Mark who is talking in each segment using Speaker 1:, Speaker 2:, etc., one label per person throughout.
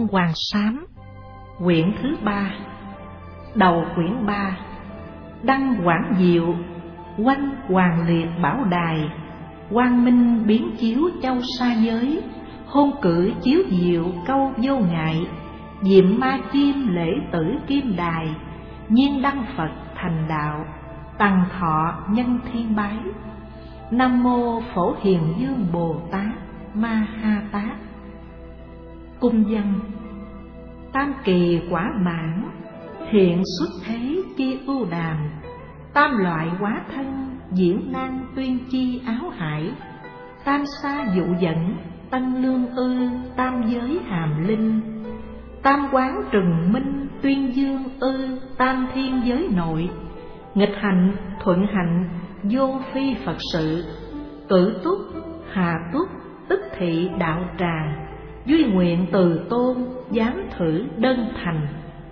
Speaker 1: Hoàng Sám, quyển thứ 3, đầu quyển 3. Đăng quảng diệu, quanh hoàng liệt bảo đài, quang minh biến chiếu châu xa giới, hôn cử chiếu diệu câu vô ngại, diệm ma chim lễ tử kim đài, nhiên đăng Phật thành đạo, tằng thọ nhân thiên bái. Nam mô Phổ Hiền Dương Bồ Tát Ma Ha Tát. Cung văn: tam kỳ quả mãn, hiện xuất thế chi ưu đàm, tam loại hóa thân diễn năng tuyên chi áo hải, tam sa dụ dẫn tân lương ư tam giới hàm linh, tam quán trừng minh tuyên dương ư tam thiên giới nội, nghịch hạnh thuận hạnh vô phi Phật sự, cử túc hà túc tức thị đạo tràng, duy nguyện từ tôn dám thử đơn thành.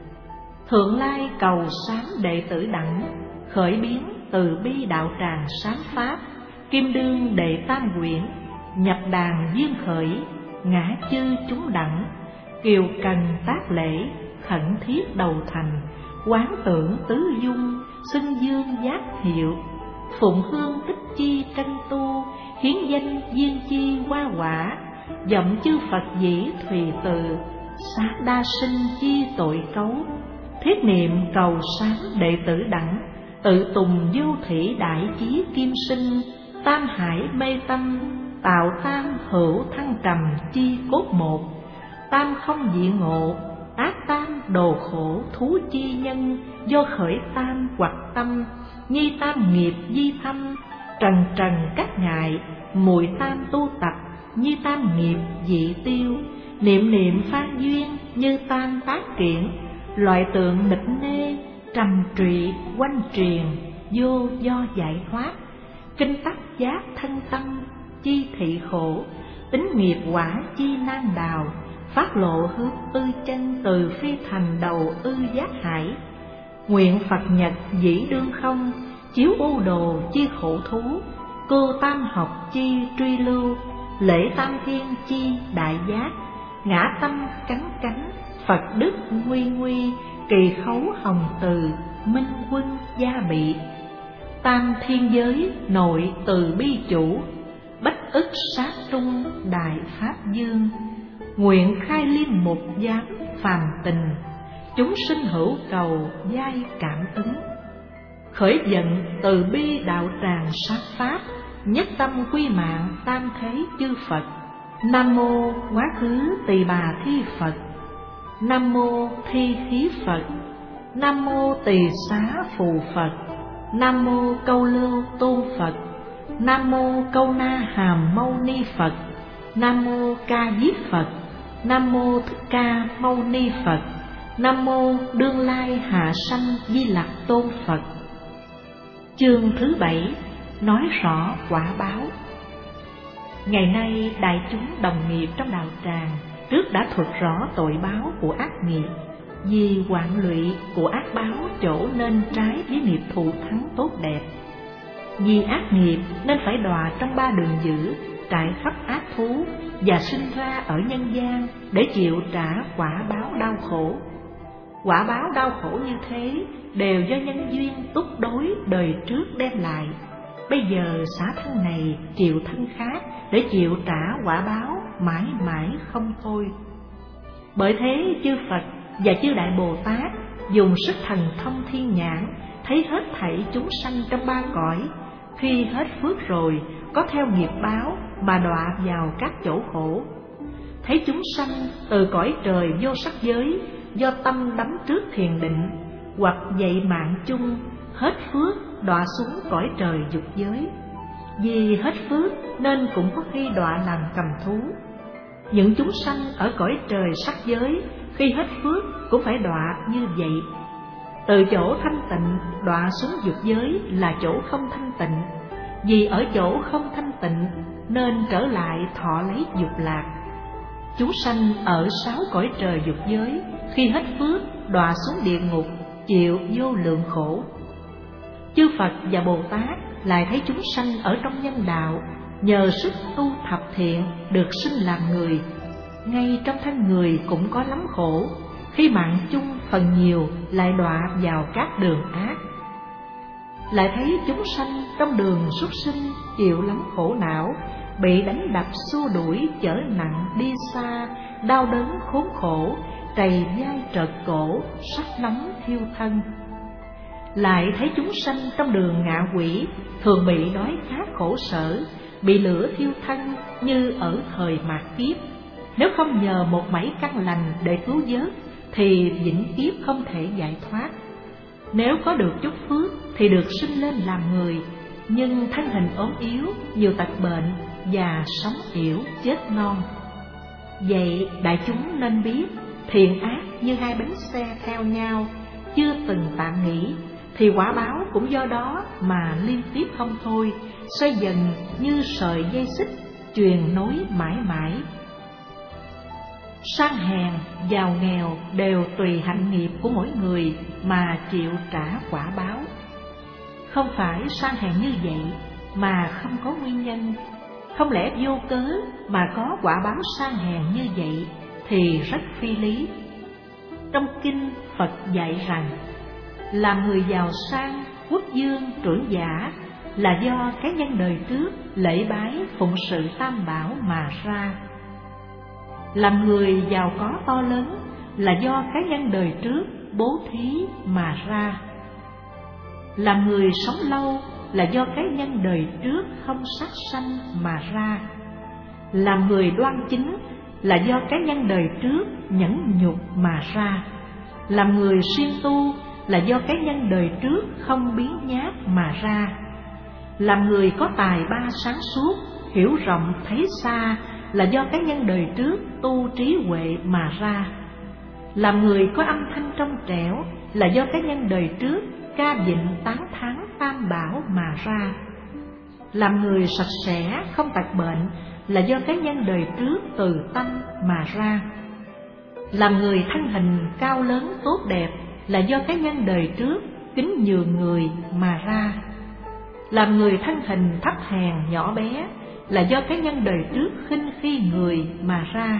Speaker 1: Thượng lai cầu sáng đệ tử đẳng, khởi biến từ bi đạo tràng sáng pháp, kim đương đệ tam quyển, nhập đàn duyên khởi, ngã chư chúng đẳng, kiều cần tác lễ, khẩn thiết đầu thành, quán tưởng tứ dung, xưng dương giác hiệu, phụng hương tích chi tranh tu, hiến danh duyên chi hoa quả, dậm chư Phật dĩ thùy từ, xá đa sinh chi tội cấu, thiết niệm cầu sáng đệ tử đẳng, tự tùng vô thủy đại chí kim sinh, tam hải mê tâm, tạo tam hữu thăng trầm chi cốt một, tam không dị ngộ, ác tam đồ khổ thú chi nhân, do khởi tam hoặc tâm, nhi tam nghiệp di thâm, trần trần các ngại, mùi tam tu tập, nhi tam nghiệp dị tiêu, niệm niệm phan duyên như tam tác kiển, loại tượng nịch nê trầm trụy quanh truyền, vô do giải thoát, kinh tắc giác thân tâm chi thị khổ, tính nghiệp quả chi nan đào, phát lộ hướng ư chân từ phi thành đầu ư giác hải, nguyện Phật nhật dĩ đương không, chiếu u đồ chi khổ thú, cưu tam học chi truy lưu, lễ tam thiên chi đại giác, ngã tâm cánh cánh Phật đức nguy nguy, kỳ khấu hồng từ minh quân gia bị, tam thiên giới nội từ bi chủ, bách ức sát trung đại pháp dương, nguyện khai liên mục giám phàm tình, chúng sinh hữu cầu giai cảm ứng, khởi giận từ bi đạo tràng sát pháp, nhất tâm quy mạng tam thế chư Phật. Nam mô quá khứ tỳ bà thi Phật, nam mô thi khí Phật, nam mô tỳ xá phù Phật, nam mô câu lưu tôn Phật, nam mô câu na hàm mâu ni Phật, nam mô ca diếp Phật, nam mô thích ca mâu ni Phật, nam mô đương lai hạ sanh di lặc tôn Phật. Chương thứ 7 nói rõ quả báo. Ngày nay đại chúng đồng nghiệp trong đạo tràng trước đã thuật rõ tội báo của ác nghiệp, vì hoạn lụy của ác báo chỗ nên trái với nghiệp thù thắng tốt đẹp. Vì ác nghiệp nên phải đọa trong ba đường dữ, trải khắp ác thú và sinh ra ở nhân gian để chịu trả quả báo đau khổ. Quả báo đau khổ như thế đều do nhân duyên túc đối đời trước đem lại. Bây giờ xả thân này chịu thân khác để chịu trả quả báo mãi mãi không thôi. Bởi thế chư Phật và chư Đại Bồ Tát dùng sức thần thông thiên nhãn, thấy hết thảy chúng sanh trong ba cõi, khi hết phước rồi có theo nghiệp báo mà đọa vào các chỗ khổ. Thấy chúng sanh từ cõi trời vô sắc giới do tâm đắm trước thiền định, hoặc dậy mạng chung hết phước đọa xuống cõi trời dục giới. Vì hết phước nên cũng có khi đọa làm cầm thú. Những chúng sanh ở cõi trời sắc giới khi hết phước cũng phải đọa như vậy. Từ chỗ thanh tịnh đọa xuống dục giới là chỗ không thanh tịnh. Vì ở chỗ không thanh tịnh nên trở lại thọ lấy dục lạc. Chúng sanh ở 6 cõi trời dục giới khi hết phước đọa xuống địa ngục chịu vô lượng khổ. Chư Phật và Bồ Tát lại thấy chúng sanh ở trong nhân đạo nhờ sức tu thập thiện được sinh làm người, ngay trong thân người cũng có lắm khổ, khi mạng chung phần nhiều lại đọa vào các đường ác. Lại thấy chúng sanh trong đường súc sinh chịu lắm khổ não, bị đánh đập xua đuổi chở nặng đi xa, đau đớn khốn khổ, trầy vai trợt cổ, sắc nóng thiêu thân. Lại thấy chúng sanh trong đường ngạ quỷ thường bị đói khát khổ sở, bị lửa thiêu thân như ở thời mạt kiếp. Nếu không nhờ một mảy căn lành để cứu vớt thì vĩnh kiếp không thể giải thoát. Nếu có được chút phước thì được sinh lên làm người, nhưng thân hình ốm yếu, nhiều tật bệnh và sống yểu chết non. Vậy đại chúng nên biết, thiện ác như hai bánh xe theo nhau, chưa từng tạm nghỉ, thì quả báo cũng do đó mà liên tiếp không thôi, xoay dần như sợi dây xích, truyền nối mãi mãi. Sang hèn, giàu nghèo đều tùy hạnh nghiệp của mỗi người mà chịu trả quả báo. Không phải sang hèn như vậy mà không có nguyên nhân, không lẽ vô cớ mà có quả báo sang hèn như vậy thì rất phi lý. Trong kinh Phật dạy rằng, làm người giàu sang, quốc dương, trưởng giả là do cái nhân đời trước lễ bái phụng sự tam bảo mà ra. Làm người giàu có to lớn là do cái nhân đời trước bố thí mà ra. Làm người sống lâu là do cái nhân đời trước không sát sanh mà ra. Làm người đoan chính là do cái nhân đời trước nhẫn nhục mà ra. Làm người siêng tu là do cái nhân đời trước không biến nhát mà ra. Làm người có tài ba sáng suốt, hiểu rộng thấy xa là do cái nhân đời trước tu trí huệ mà ra. Làm người có âm thanh trong trẻo là do cái nhân đời trước ca vịnh tán thán tam bảo mà ra. Làm người sạch sẽ không tật bệnh là do cái nhân đời trước từ tâm mà ra. Làm người thân hình cao lớn tốt đẹp là do cái nhân đời trước kính nhường người mà ra. Làm người thân hình thấp hèn nhỏ bé là do cái nhân đời trước khinh khi người mà ra.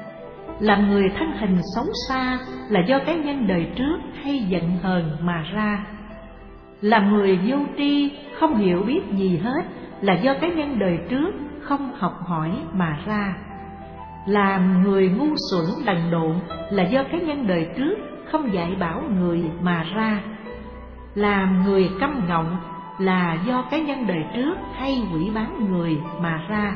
Speaker 1: Làm người thân hình xấu xa là do cái nhân đời trước hay giận hờn mà ra. Làm người vô tri không hiểu biết gì hết là do cái nhân đời trước không học hỏi mà ra. Làm người ngu xuẩn đần độn là do cái nhân đời trước không dạy bảo người mà ra. Làm người câm ngọng là do cái nhân đời trước hay quỷ bán người mà ra.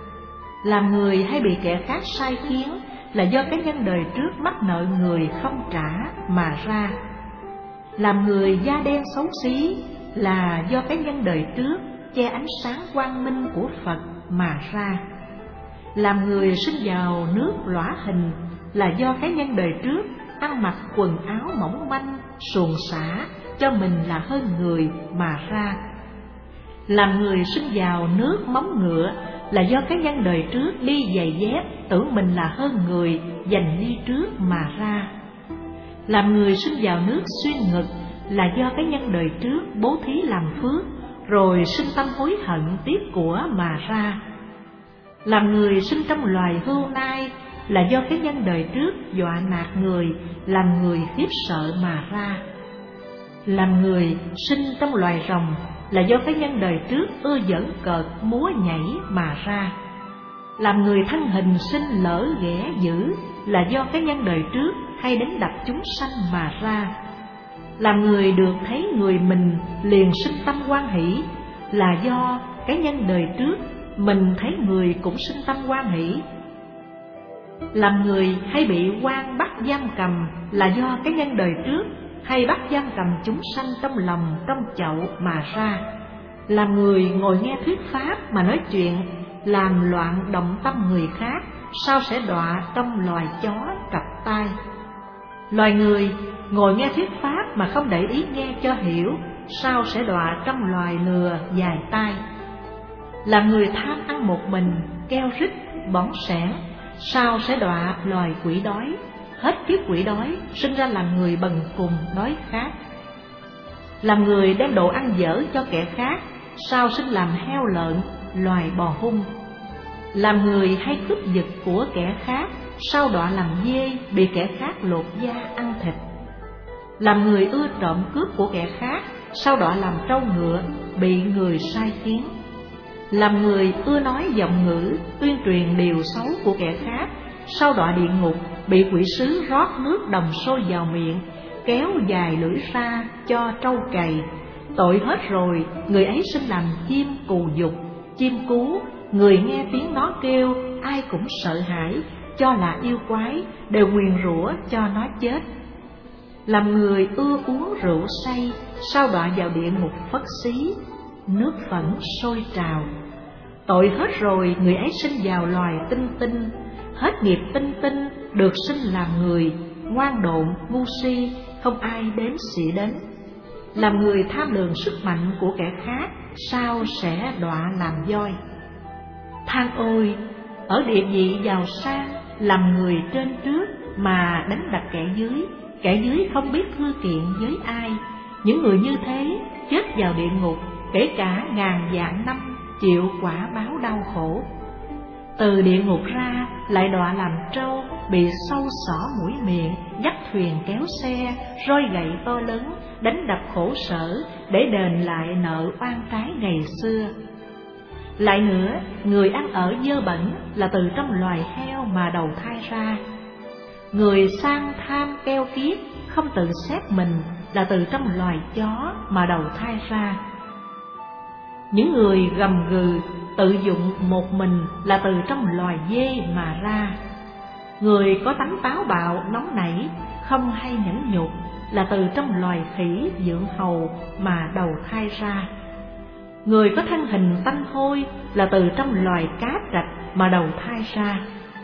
Speaker 1: Làm người hay bị kẻ khác sai khiến là do cái nhân đời trước mắc nợ người không trả mà ra. Làm người da đen xấu xí là do cái nhân đời trước che ánh sáng quang minh của Phật mà ra. Làm người sinh vào nước lõa hình là do cái nhân đời trước ăn mặc quần áo mỏng manh, xuồng xả, cho mình là hơn người mà ra. Làm người sinh vào nước móng ngựa là do cái nhân đời trước đi giày dép, tưởng mình là hơn người, giành đi trước mà ra. Làm người sinh vào nước xuyên ngực là do cái nhân đời trước bố thí làm phước, rồi sinh tâm hối hận tiếc của mà ra. Làm người sinh trong loài hươu nai là do cái nhân đời trước dọa nạt người, làm người khiếp sợ mà ra. Làm người sinh trong loài rồng là do cái nhân đời trước ưa giỡn cợt múa nhảy mà ra. Làm người thân hình sinh lỡ ghẻ dữ là do cái nhân đời trước hay đánh đập chúng sanh mà ra. Làm người được thấy người mình liền sinh tâm hoan hỷ là do cái nhân đời trước mình thấy người cũng sinh tâm hoan hỷ. Làm người hay bị quan bắt giam cầm là do cái nhân đời trước hay bắt giam cầm chúng sanh trong lòng trong chậu mà ra. Làm người ngồi nghe thuyết pháp mà nói chuyện, làm loạn động tâm người khác, sao sẽ đọa trong loài chó cặp tai. Loài người ngồi nghe thuyết pháp mà không để ý nghe cho hiểu, sao sẽ đọa trong loài lừa dài tai. Làm người tham ăn một mình, keo rít, bỏng sẻn, sao sẽ đọa loài quỷ đói. Hết kiếp quỷ đói, sinh ra làm người bần cùng đói khát. Làm người đem đồ ăn dở cho kẻ khác, sao sinh làm heo lợn, loài bò hung. Làm người hay cướp giật của kẻ khác, sao đọa làm dê bị kẻ khác lột da ăn thịt. Làm người ưa trộm cướp của kẻ khác, sao đọa làm trâu ngựa bị người sai khiến. Làm người ưa nói giọng ngữ tuyên truyền điều xấu của kẻ khác, sao đọa địa ngục bị quỷ sứ rót nước đồng sôi vào miệng, kéo dài lưỡi ra cho trâu cày. Tội hết rồi, người ấy sinh làm chim cù dục, chim cú, người nghe tiếng nó kêu ai cũng sợ hãi, cho là yêu quái, đều nguyền rủa cho nó chết. Làm người ưa uống rượu say, sao đọa vào địa ngục phất xí, nước phẫn sôi trào. Tội hết rồi, người ấy sinh vào loài tinh tinh, hết nghiệp tinh tinh được sinh làm người, ngoan độn ngu si, không ai đếm xỉa đến. Làm người tham lường sức mạnh của kẻ khác, sao sẽ đọa làm voi. Than ôi, ở địa vị giàu sang, làm người trên trước mà đánh đập kẻ dưới không biết thư kiện với ai. Những người như thế chết vào địa ngục, kể cả ngàn vạn năm chịu quả báo đau khổ. Từ địa ngục ra lại đọa làm trâu, bị sâu xỏ mũi miệng, dắt thuyền kéo xe, roi gậy to lớn, đánh đập khổ sở để đền lại nợ oan trái ngày xưa. Lại nữa, người ăn ở dơ bẩn là từ trong loài heo mà đầu thai ra. Người sang tham keo kiết, không tự xét mình là từ trong loài chó mà đầu thai ra. Những người gầm gừ, tự dụng một mình là từ trong loài dê mà ra. Người có tánh táo bạo, nóng nảy, không hay nhẫn nhục là từ trong loài khỉ dưỡng hầu mà đầu thai ra. Người có thân hình tanh hôi là từ trong loài cá trạch mà đầu thai ra.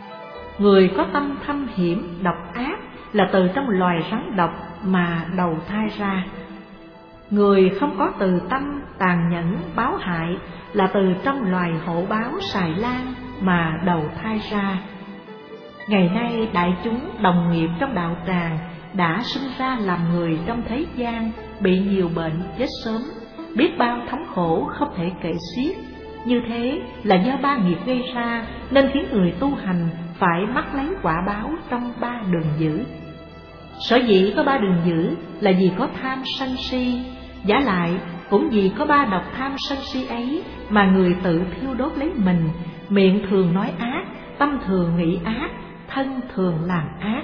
Speaker 1: Người có tâm thâm hiểm, độc ác là từ trong loài rắn độc mà đầu thai ra. Người không có từ tâm, tàn nhẫn, báo hại là từ trong loài hổ báo xài lang mà đầu thai ra. Ngày nay đại chúng đồng nghiệp trong đạo tràng đã sinh ra làm người trong thế gian, bị nhiều bệnh chết sớm, biết bao thống khổ không thể kể xiết. Như thế là do ba nghiệp gây ra, nên khiến người tu hành phải mắc lấy quả báo trong ba đường dữ. Sở dĩ có ba đường dữ là vì có tham sân si, giả lại cũng vì có ba độc tham sân si ấy mà người tự thiêu đốt lấy mình, miệng thường nói ác, tâm thường nghĩ ác, thân thường làm ác.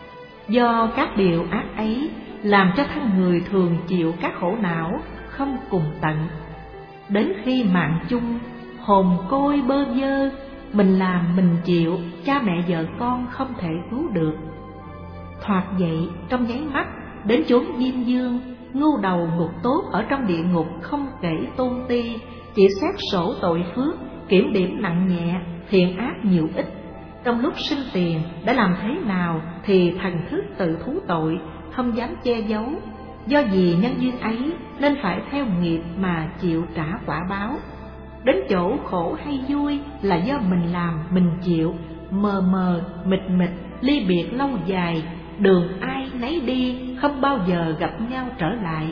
Speaker 1: Do các điều ác ấy làm cho thân người thường chịu các khổ não không cùng tận. Đến khi mạng chung, hồn côi bơ vơ, mình làm mình chịu, cha mẹ vợ con không thể cứu được. Thoạt dậy trong nháy mắt, đến chốn diêm dương, ngưu đầu ngục tốt ở trong địa ngục không kể tôn ti, chỉ xét sổ tội phước, kiểm điểm nặng nhẹ, thiện ác nhiều ít. Trong lúc sinh tiền đã làm thế nào thì thần thức tự thú tội, không dám che giấu. Do vì nhân duyên ấy nên phải theo nghiệp mà chịu trả quả báo. Đến chỗ khổ hay vui là do mình làm mình chịu, mờ mờ mịt mịt, ly biệt lâu dài, đường ai nấy đi, không bao giờ gặp nhau trở lại.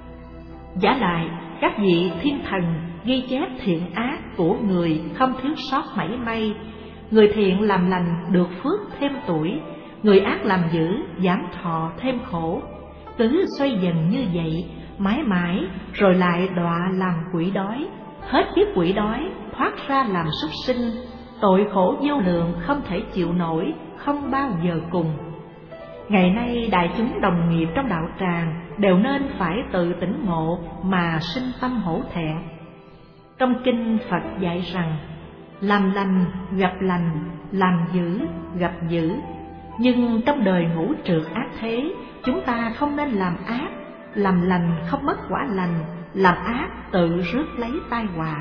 Speaker 1: Giả lại các vị thiên thần ghi chép thiện ác của người không thiếu sót mảy may. Người thiện làm lành được phước thêm tuổi, người ác làm dữ giảm thọ thêm khổ. Cứ xoay dần như vậy mãi mãi, rồi lại đọa làm quỷ đói. Hết kiếp quỷ đói thoát ra làm súc sinh, tội khổ vô lượng không thể chịu nổi, không bao giờ cùng. Ngày nay đại chúng đồng nghiệp trong đạo tràng đều nên phải tự tỉnh ngộ mà sinh tâm hổ thẹn. Trong kinh Phật dạy rằng, làm lành gặp lành, làm dữ gặp dữ. Nhưng trong đời ngũ trượt ác thế, chúng ta không nên làm ác, làm lành không mất quả lành, làm ác tự rước lấy tai họa.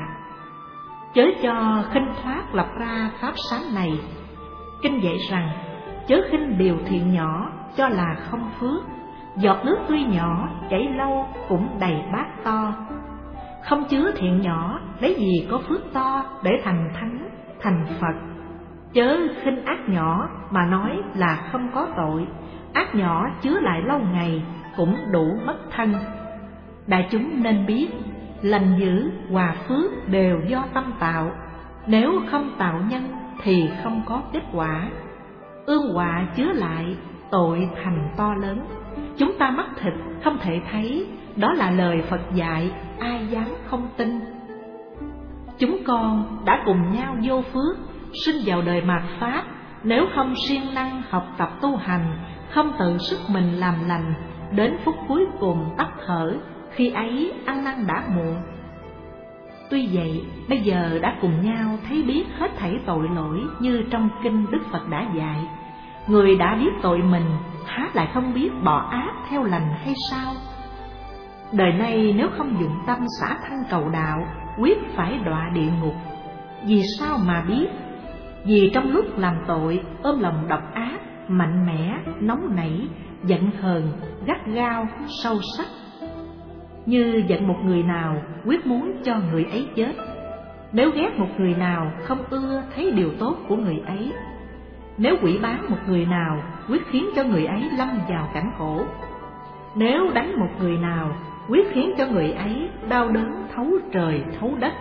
Speaker 1: Chớ cho khinh thoát lập ra pháp sáng này. Kinh dạy rằng, chớ khinh điều thiện nhỏ cho là không phước, giọt nước tuy nhỏ chảy lâu cũng đầy bát to. Không chứa thiện nhỏ lấy gì có phước to để thành thánh, thành Phật. Chớ khinh ác nhỏ mà nói là không có tội, ác nhỏ chứa lại lâu ngày cũng đủ mất thân. Đại chúng nên biết, lành dữ, hòa phước đều do tâm tạo, nếu không tạo nhân thì không có kết quả. ương họa chứa lại, tội thành to lớn. Chúng ta mắt thịt không thể thấy, đó là lời Phật dạy, ai dám không tin. Chúng con đã cùng nhau vô phước, sinh vào đời mạt Pháp. Nếu không siêng năng học tập tu hành, không tự sức mình làm lành, đến phút cuối cùng tắt thở, khi ấy ăn năn đã muộn. Tuy vậy, bây giờ đã cùng nhau thấy biết hết thảy tội lỗi như trong kinh Đức Phật đã dạy. Người đã biết tội mình, há lại không biết bỏ ác theo lành hay sao? Đời này nếu không dụng tâm xả thân cầu đạo, quyết phải đọa địa ngục. Vì sao mà biết? Vì trong lúc làm tội, ôm lòng độc ác, mạnh mẽ, nóng nảy, giận hờn, gắt gao, sâu sắc. Như giận một người nào, quyết muốn cho người ấy chết. Nếu ghét một người nào, không ưa thấy điều tốt của người ấy. Nếu quỷ báng một người nào, quyết khiến cho người ấy lâm vào cảnh khổ. Nếu đánh một người nào, quyết khiến cho người ấy đau đớn thấu trời thấu đất.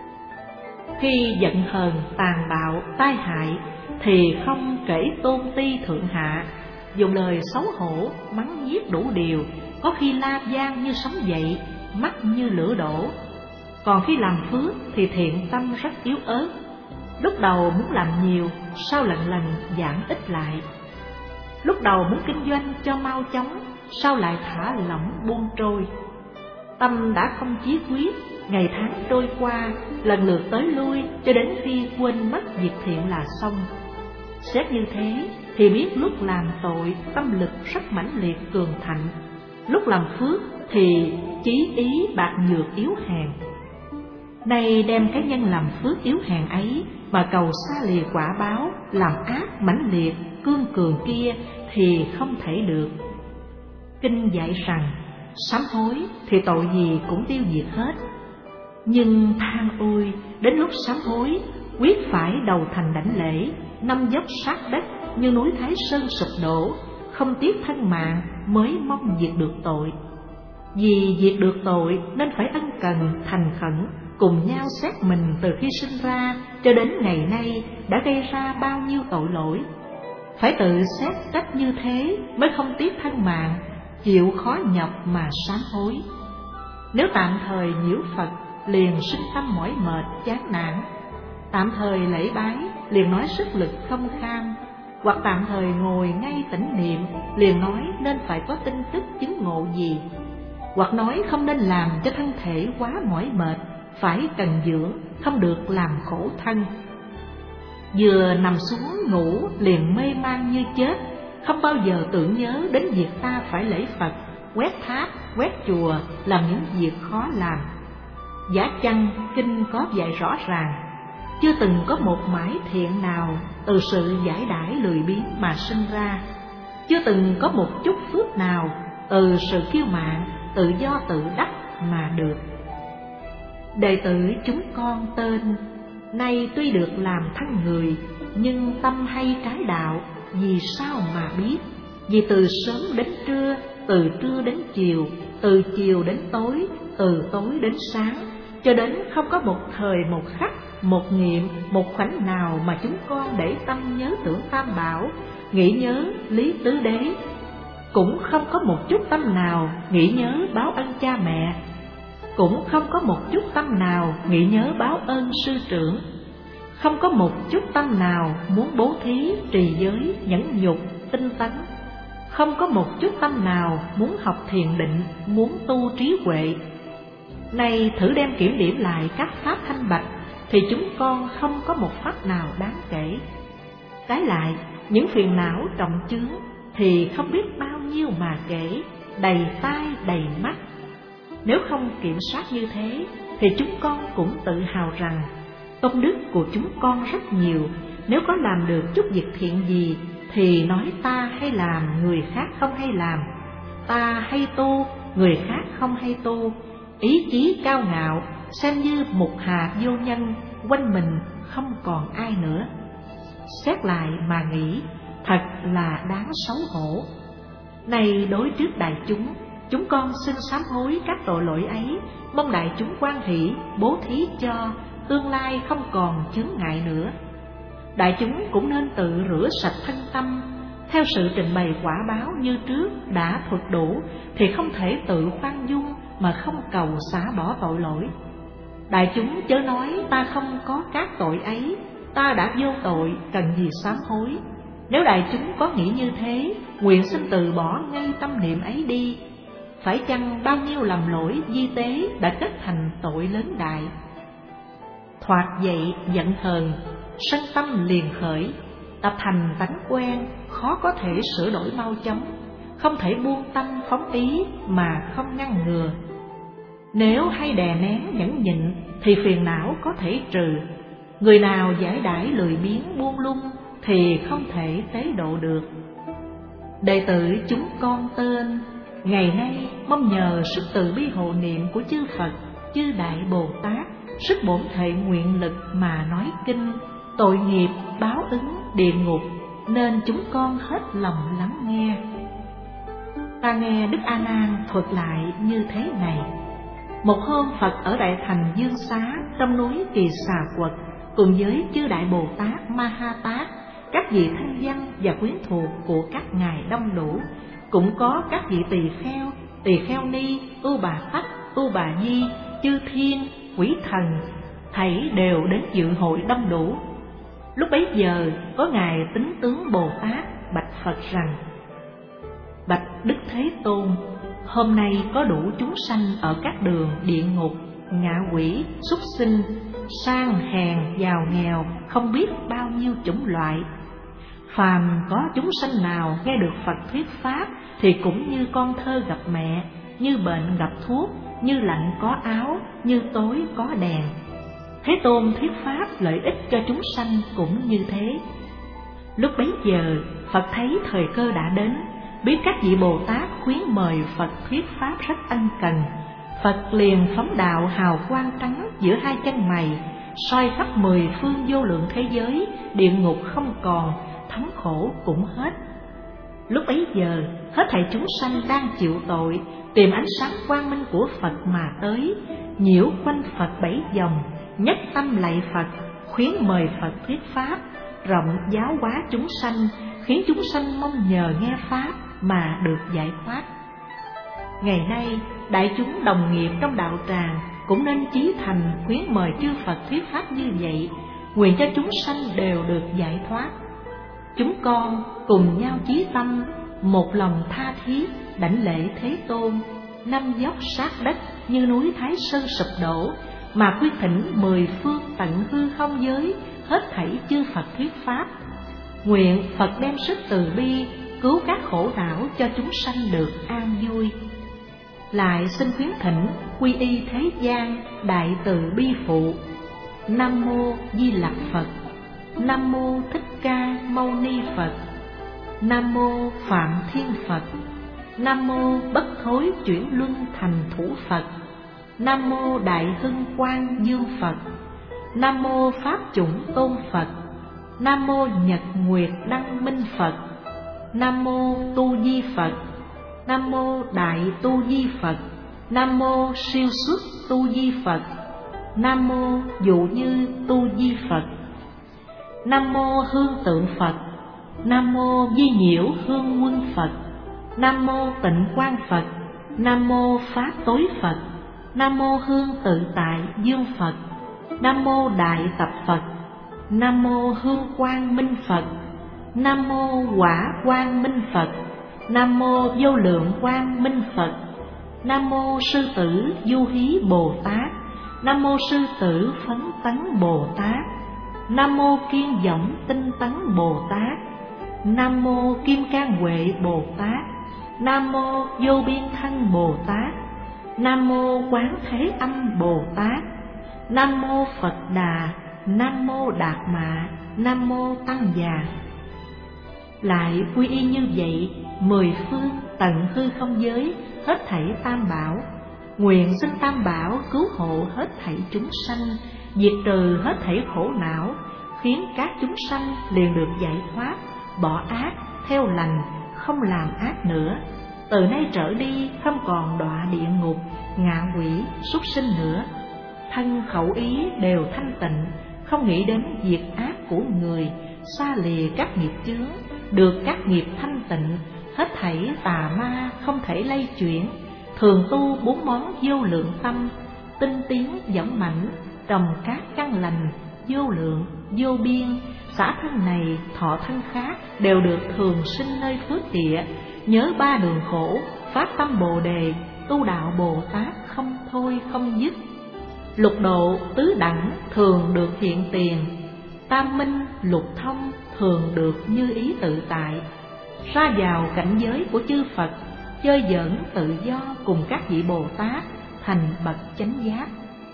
Speaker 1: Khi giận hờn, tàn bạo, tai hại, thì không kể tôn ti thượng hạ, dùng lời xấu hổ, mắng nhiếc đủ điều, có khi la gian như sóng dậy, mắt như lửa đổ. Còn khi làm phước thì thiện tâm rất yếu ớt, lúc đầu muốn làm nhiều, sau lần lần giảm ít lại. Lúc đầu muốn kinh doanh cho mau chóng, sau lại thả lỏng buông trôi. Tâm đã không chí quyết, ngày tháng trôi qua, lần lượt tới lui, cho đến khi quên mất việc thiện là xong. Xét như thế thì biết lúc làm tội tâm lực rất mãnh liệt cường thạnh, lúc làm phước thì chí ý bạc nhược yếu hèn. Nay đem cái nhân làm phước yếu hèn ấy mà cầu xa lìa quả báo làm ác mãnh liệt cương cường kia thì không thể được. Kinh dạy rằng sám hối thì tội gì cũng tiêu diệt hết. Nhưng than ôi, đến lúc sám hối quyết phải đầu thành đảnh lễ, năm dốc sát đất như núi Thái Sơn sụp đổ, không tiếc thân mạng mới mong diệt được tội. Vì diệt được tội nên phải ân cần thành khẩn, cùng nhau xét mình từ khi sinh ra cho đến ngày nay đã gây ra bao nhiêu tội lỗi. Phải tự xét cách như thế mới không tiếc thân mạng, chịu khó nhọc mà sám hối. Nếu tạm thời nhiễu Phật liền sinh tâm mỏi mệt chán nản, tạm thời lễ bái liền nói sức lực không kham, hoặc tạm thời ngồi ngay tĩnh niệm liền nói nên phải có tin tức chứng ngộ gì, hoặc nói không nên làm cho thân thể quá mỏi mệt, phải cần dưỡng, không được làm khổ thân. Vừa nằm xuống ngủ liền mê man như chết, không bao giờ tưởng nhớ đến việc ta phải lễ Phật, quét tháp, quét chùa, làm những việc khó làm. Giả chăng kinh có dạy rõ ràng, chưa từng có một mãi thiện nào từ sự giải đãi lười biếng mà sinh ra, chưa từng có một chút phước nào từ sự kiêu mạn, tự do tự đắc mà được. Đệ tử chúng con tên, nay tuy được làm thân người, nhưng tâm hay trái đạo, vì sao mà biết? Vì từ sớm đến trưa, từ trưa đến chiều, từ chiều đến tối, từ tối đến sáng, cho đến không có một thời một khắc, một niệm, một khoảnh nào mà chúng con để tâm nhớ tưởng Tam Bảo, nghĩ nhớ lý tứ đế. Cũng không có một chút tâm nào nghĩ nhớ báo ân cha mẹ, cũng không có một chút tâm nào nghĩ nhớ báo ơn sư trưởng, không có một chút tâm nào muốn bố thí, trì giới, nhẫn nhục, tinh tấn, không có một chút tâm nào muốn học thiền định, muốn tu trí huệ. Này thử đem kiểm điểm lại các pháp thanh bạch, thì chúng con không có một pháp nào đáng kể. Trái lại, những phiền não trọng chướng thì không biết bao nhiêu mà kể, đầy tai đầy mắt. Nếu không kiểm soát như thế, thì chúng con cũng tự hào rằng công đức của chúng con rất nhiều. Nếu có làm được chút việc thiện gì, thì nói ta hay làm, người khác không hay làm. Ta hay tu, người khác không hay tu. Ý chí cao ngạo, xem như mục hà vô nhân, quanh mình không còn ai nữa. Xét lại mà nghĩ, thật là đáng xấu hổ. Này đối trước đại chúng con xin sám hối các tội lỗi ấy, mong đại chúng hoan hỷ bố thí cho, tương lai không còn chướng ngại nữa. Đại chúng cũng nên tự rửa sạch thân tâm. Theo sự trình bày quả báo như trước đã thuật đủ, thì không thể tự khoan dung mà không cầu xả bỏ tội lỗi. Đại chúng chớ nói ta không có các tội ấy, ta đã vô tội, cần gì sám hối. Nếu đại chúng có nghĩ như thế, nguyện xin từ bỏ ngay tâm niệm ấy đi. Phải chăng bao nhiêu lầm lỗi di tế đã kết thành tội lớn đại? Thoạt dậy giận hờn, sân tâm liền khởi, tập thành tánh quen, khó có thể sửa đổi mau chóng, không thể buông tâm phóng ý mà không ngăn ngừa. Nếu hay đè nén nhẫn nhịn thì phiền não có thể trừ. Người nào giải đãi lười biếng buông lung thì không thể tế độ được. Đệ tử chúng con tên ngày nay mong nhờ sức từ bi hộ niệm của chư Phật, chư Đại Bồ Tát, sức bổn thệ nguyện lực mà nói kinh, tội nghiệp, báo ứng, địa ngục, nên chúng con hết lòng lắng nghe. Ta nghe Đức A Nan thuật lại như thế này: một hôm Phật ở Đại Thành Dương Xá trong núi Kỳ Xà Quật, cùng với chư Đại Bồ Tát Ma Ha Tát, các vị thanh văn và quyến thuộc của các ngài đông đủ, cũng có các vị tỳ kheo ni, ưu bà tắc, ưu bà di, chư thiên, quỷ thần, thảy đều đến dự hội đông đủ. Lúc bấy giờ có ngài Tính Tướng Bồ Tát bạch Phật rằng: bạch Đức Thế Tôn, hôm nay có đủ chúng sanh ở các đường địa ngục, ngạ quỷ, súc sinh, sang hèn, giàu nghèo, không biết bao nhiêu chủng loại. Phàm có chúng sanh nào nghe được Phật thuyết pháp thì cũng như con thơ gặp mẹ, như bệnh gặp thuốc, như lạnh có áo, như tối có đèn. Thế Tôn thuyết pháp lợi ích cho chúng sanh cũng như thế. Lúc bấy giờ Phật thấy thời cơ đã đến, biết các vị Bồ Tát khuyến mời Phật thuyết pháp rất ân cần. Phật liền phóng đạo hào quang trắng giữa hai chân mày, soi khắp 10 phương vô lượng thế giới, địa ngục không còn, thống khổ cũng hết. Lúc bấy giờ hết thảy chúng sanh đang chịu tội, tìm ánh sáng quang minh của Phật mà tới, nhiễu quanh Phật 7 vòng, nhất tâm lạy Phật, khuyến mời Phật thuyết pháp, rộng giáo hóa chúng sanh, khiến chúng sanh mong nhờ nghe pháp mà được giải thoát. Ngày nay đại chúng đồng nghiệp trong đạo tràng cũng nên chí thành khuyến mời chư Phật thuyết pháp như vậy, nguyện cho chúng sanh đều được giải thoát. Chúng con cùng nhau chí tâm, một lòng tha thiết đảnh lễ Thế Tôn, năm dốc sát đất như núi Thái Sơn sụp đổ, mà quy thỉnh 10 phương tận hư không giới, hết thảy chư Phật thuyết pháp. Nguyện Phật đem sức từ bi cứu các khổ não cho chúng sanh được an vui. Lại xin khuyến thỉnh quy y thế gian đại từ bi phụ. Nam mô Di Lặc Phật. Nam mô Thích Ca Mâu Ni Phật. Nam mô Phạm Thiên Phật. Nam mô Bất Thối Chuyển Luân Thành Thủ Phật. Nam mô Đại Hưng Quang Dương Phật. Nam mô Pháp Chủng Tôn Phật. Nam mô Nhật Nguyệt Đăng Minh Phật. Nam mô Tu Di Phật. Nam mô Đại Tu Di Phật. Nam mô Siêu Xuất Tu Di Phật. Nam mô Dụ Như Tu Di Phật. Nam mô Hương Tượng Phật. Nam mô Di Nhiễu Hương Quân Phật. Nam mô Tịnh Quang Phật. Nam mô Pháp Tối Phật. Nam mô Hương Tự Tại Dương Phật. Nam mô Đại Tập Phật. Nam mô Hương Quang Minh Phật. Nam mô Quả Quang Minh Phật. Nam mô Vô Lượng Quang Minh Phật. Nam mô Sư Tử Du Hí Bồ Tát. Nam mô Sư Tử Phấn Tấn Bồ Tát. Nam mô Kiên Võng Tinh Tấn Bồ Tát. Nam mô Kim Cang Huệ Bồ Tát. Nam mô Vô Biên Thân Bồ Tát. Nam mô Quán Thế Âm Bồ Tát. Nam mô Phật Đà. Nam mô Đạt Mạ. Nam mô Tăng Già. Lại quy y như vậy 10 phương tận hư không giới, hết thảy tam bảo. Nguyện xin tam bảo cứu hộ hết thảy chúng sanh, diệt trừ hết thảy khổ não, khiến các chúng sanh liền được giải thoát, bỏ ác, theo lành, không làm ác nữa. Từ nay trở đi không còn đọa địa ngục, ngạ quỷ, súc sinh nữa. Thân khẩu ý đều thanh tịnh, không nghĩ đến việc ác của người, xa lìa các nghiệp chướng, được các nghiệp thanh tịnh, hết thảy tà ma không thể lay chuyển, thường tu 4 món vô lượng tâm, tinh tiến dũng mãnh, trồng các căn lành vô lượng vô biên, xả thân này thọ thân khác, đều được thường sinh nơi phước địa, nhớ 3 đường khổ, phát tâm Bồ đề, tu đạo Bồ Tát không thôi không dứt. Lục độ tứ đẳng thường được hiện tiền, tam minh lục thông thường được như ý tự tại, ra vào cảnh giới của chư Phật, chơi giỡn tự do cùng các vị Bồ Tát, thành bậc chánh giác.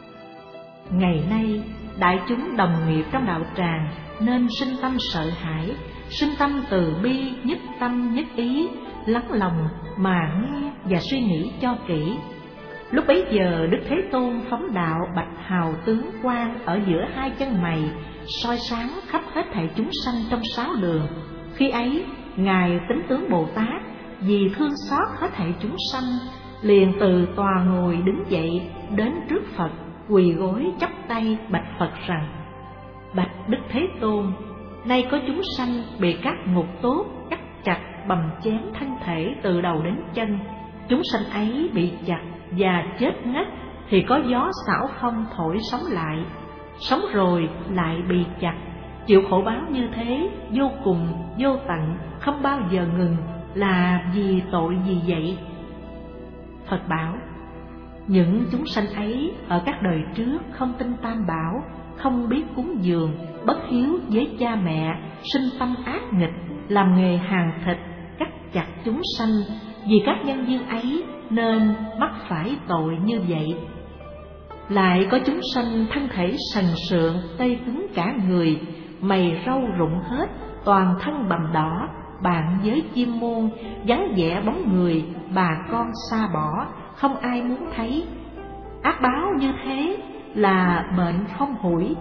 Speaker 1: Ngày nay đại chúng đồng nghiệp trong đạo tràng nên sinh tâm sợ hãi, sinh tâm từ bi, nhất tâm nhất ý, lắng lòng mà nghe và suy nghĩ cho kỹ. Lúc bấy giờ Đức Thế Tôn phóng đạo bạch hào tướng quang ở giữa 2 chân mày, soi sáng khắp hết thảy chúng sanh trong 6 đường. Khi ấy Ngài Tính Tướng Bồ Tát vì thương xót hết thảy chúng sanh, liền từ tòa ngồi đứng dậy, đến trước Phật, quỳ gối chắp tay bạch Phật rằng: Bạch Đức Thế Tôn, nay có chúng sanh bị các ngục tốt cắt chặt bầm chém thân thể từ đầu đến chân. Chúng sanh ấy bị chặt và chết ngất, thì có gió xảo phong thổi sống lại, sống rồi lại bị chặt, chịu khổ báo như thế vô cùng vô tận, không bao giờ ngừng, là vì tội gì vậy? Phật bảo: những chúng sanh ấy ở các đời trước không tin Tam Bảo, không biết cúng dường, bất hiếu với cha mẹ, sinh tâm ác nghịch, làm nghề hàn thịt, cắt chặt chúng sanh. Vì các nhân duyên ấy nên mắc phải tội như vậy. Lại có chúng sanh thân thể sần sượng, tê cứng cả người, mày râu rụng hết, toàn thân bầm đỏ, bạn với chim muôn, vắng vẻ bóng người, bà con xa bỏ, không ai muốn thấy. Ác báo như thế là bệnh không hủi.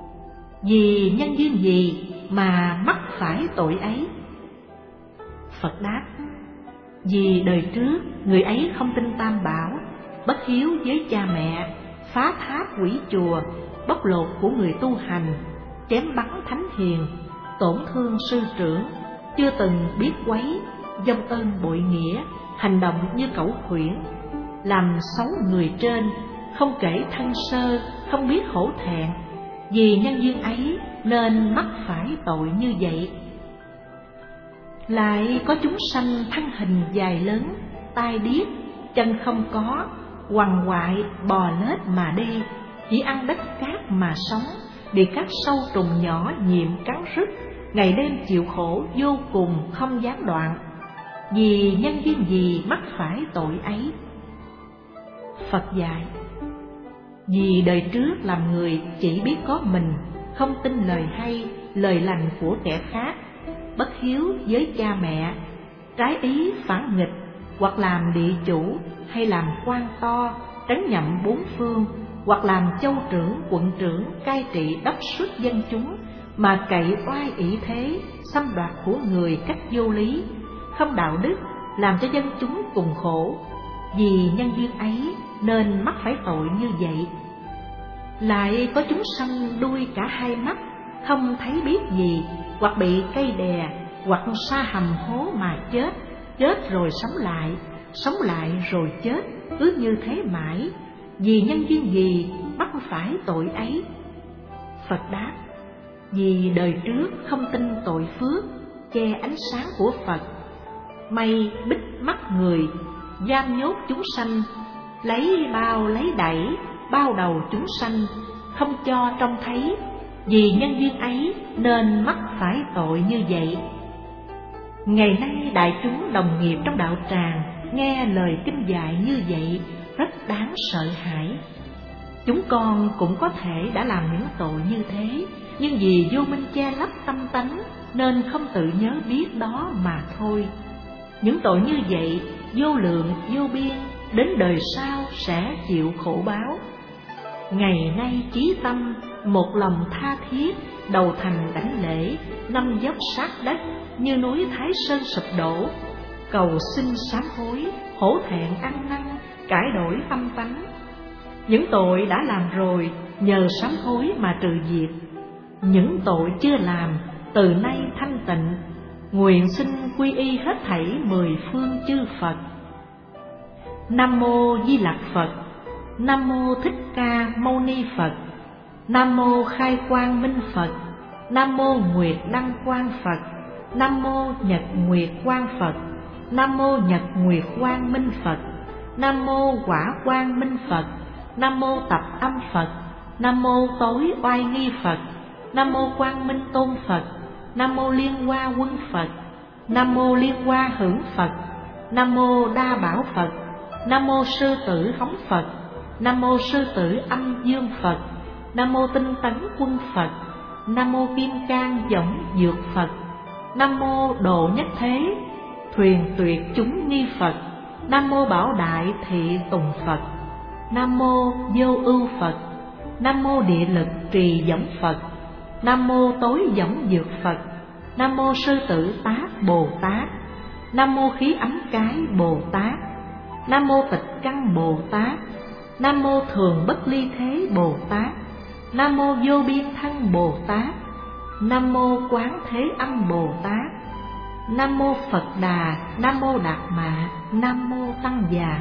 Speaker 1: Vì nhân duyên gì mà mắc phải tội ấy? Phật đáp: vì đời trước người ấy không tin Tam Bảo, bất hiếu với cha mẹ, phá tháp hủy chùa, bóc lột của người tu hành, chém bắn thánh hiền, tổn thương sư trưởng, chưa từng biết quấy, vong ơn bội nghĩa, hành động như cẩu khuyển, làm xấu người trên, không kể thân sơ, không biết hổ thẹn. Vì nhân duyên ấy nên mắc phải tội như vậy. Lại có chúng sanh thân hình dài lớn, tai điếc, chân không có, quằn quại bò lết mà đi, chỉ ăn đất cát mà sống, bị các sâu trùng nhỏ nhiễm cắn rứt, ngày đêm chịu khổ vô cùng không gián đoạn. Vì nhân duyên gì mắc phải tội ấy? Phật dạy: vì đời trước làm người chỉ biết có mình, không tin lời hay, lời lành của kẻ khác, bất hiếu với cha mẹ, trái ý phản nghịch, hoặc làm địa chủ, hay làm quan to, trấn nhậm 4 phương, hoặc làm châu trưởng, quận trưởng, cai trị đốc xuất dân chúng, mà cậy oai ỷ thế, xâm đoạt của người cách vô lý, không đạo đức, làm cho dân chúng cùng khổ. Vì nhân duyên ấy nên mắc phải tội như vậy. Lại có chúng sanh đuôi cả 2 mắt, không thấy biết gì, hoặc bị cây đè, hoặc sa hầm hố mà chết, chết rồi sống lại rồi chết, cứ như thế mãi. Vì nhân duyên gì mắc phải tội ấy? Phật đáp: vì đời trước không tin tội phước, che ánh sáng của Phật, mây bích mắt người, giam nhốt chúng sanh, lấy bao lấy đẩy, bao đầu chúng sanh, không cho trông thấy. Vì nhân duyên ấy nên mắc phải tội như vậy. Ngày nay đại chúng đồng nghiệp trong đạo tràng nghe lời kinh dạy như vậy rất đáng sợ hãi. Chúng con cũng có thể đã làm những tội như thế, nhưng vì vô minh che lấp tâm tánh nên không tự nhớ biết đó mà thôi. Những tội như vậy vô lượng vô biên, đến đời sau sẽ chịu khổ báo. Ngày nay chí tâm một lòng tha thiết, đầu thành đảnh lễ, 5 dốc sát đất, như núi Thái Sơn sụp đổ, cầu xin sám hối, hổ thẹn ăn năn, cải đổi tâm tánh. Những tội đã làm rồi nhờ sám hối mà trừ diệt, những tội chưa làm từ nay thanh tịnh, nguyện xin quy y hết thảy mười phương chư Phật. Nam mô Di Lặc Phật. Nam mô Thích Ca Mâu Ni Phật. Nam mô Khai Quang Minh Phật. Nam mô Nguyệt Đăng Quang Phật. Nam mô Nhật Nguyệt Quang Phật. Nam mô Nhật Nguyệt Quang Minh Phật. Nam mô Quả Quang Minh Phật. Nam mô Tập Âm Phật. Nam mô Tối Oai Nghi Phật. Nam mô Quang Minh Tôn Phật. Nam mô Liên Hoa Quân Phật. Nam mô Liên Hoa Hưởng Phật. Nam mô Đa Bảo Phật. Nam mô Sư Tử Hống Phật. Nam mô Sư Tử Âm Dương Phật. Nam mô Tinh Tấn Quân Phật. Nam mô Kim Cang Võng Dược Phật. Nam mô Độ Nhất Thế Thuyền Tuyệt Chúng Nghi Phật. Nam mô Bảo Đại Thị Tùng Phật. Nam mô Vô Ưu Phật. Nam mô Địa Lực Trì Võng Phật. Nam mô Tối Võng Dược Phật. Nam mô Sư Tử Tác Bồ Tát. Nam mô Khí Ấm Cái Bồ Tát. Nam mô Tịch Căn Bồ Tát. Nam mô Thường Bất Ly Thế Bồ Tát. Nam mô Vô Biên Thân Bồ Tát. Nam mô Quán Thế Âm Bồ Tát. Nam mô Phật Đà. Nam mô Đạt Mạ. Nam mô Tăng Già.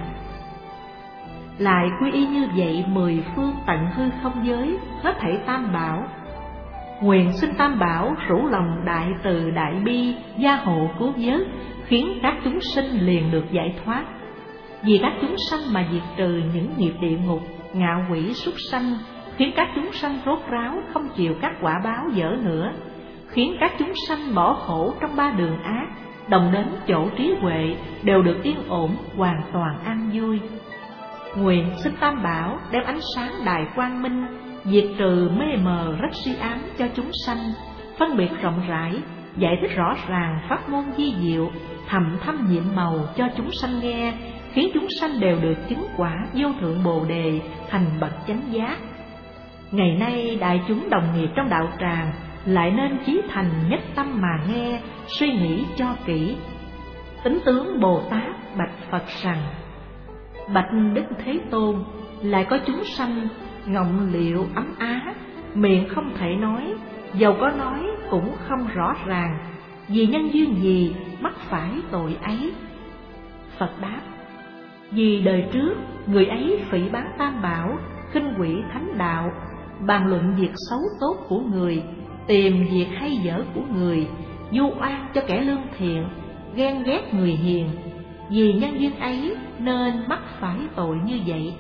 Speaker 1: Lại quy y như vậy mười phương tận hư không giới, hết thảy tam bảo. Nguyện xin tam bảo rủ lòng đại từ đại bi, gia hộ cứu vớt, khiến các chúng sinh liền được giải thoát. Vì các chúng sanh mà diệt trừ những nghiệp địa ngục, ngạ quỷ súc sanh, khiến các chúng sanh rốt ráo không chịu các quả báo dở nữa, khiến các chúng sanh bỏ khổ trong ba đường ác, đồng đến chỗ trí huệ đều được yên ổn, hoàn toàn an vui. Nguyện xin tam bảo đem ánh sáng đại quang minh, diệt trừ mê mờ rất si ám cho chúng sanh, phân biệt rộng rãi, giải thích rõ ràng pháp môn vi diệu, thầm thâm nhiệm màu cho chúng sanh nghe, khiến chúng sanh đều được chứng quả vô thượng bồ đề, thành bậc chánh giác. Ngày nay đại chúng đồng nghiệp trong đạo tràng lại nên chí thành nhất tâm mà nghe, suy nghĩ cho kỹ. Tính tướng Bồ Tát bạch Phật rằng: Bạch Đức Thế Tôn, lại có chúng sanh ngọng liệu ấm á, miệng không thể nói, dầu có nói cũng không rõ ràng, vì nhân duyên gì mắc phải tội ấy? Phật đáp: Vì đời trước người ấy phỉ báng tam bảo, khinh quỷ thánh đạo, bàn luận việc xấu tốt của người, tìm việc hay dở của người, vu oan cho kẻ lương thiện, ghen ghét người hiền. Vì nhân duyên ấy nên mắc phải tội như vậy.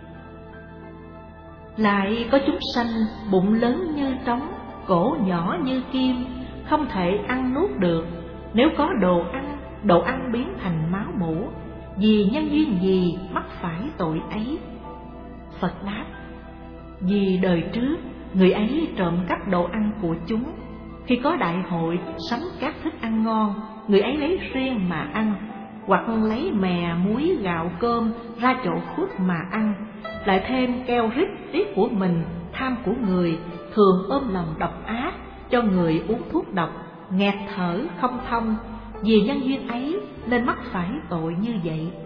Speaker 1: Lại có chúng sanh bụng lớn như trống, cổ nhỏ như kim, không thể ăn nuốt được. Nếu có đồ ăn biến thành máu mủ. Vì nhân duyên gì mắc phải tội ấy? Phật đáp: Vì đời trước người ấy trộm cắp đồ ăn của chúng. Khi có đại hội sắm các thức ăn ngon, người ấy lấy riêng mà ăn, hoặc lấy mè, muối, gạo, cơm ra chỗ khuất mà ăn, lại thêm keo rít tiếc của mình, tham của người, thường ôm lòng độc ác, cho người uống thuốc độc, nghẹt thở không thông. Vì nhân duyên ấy nên mắc phải tội như vậy.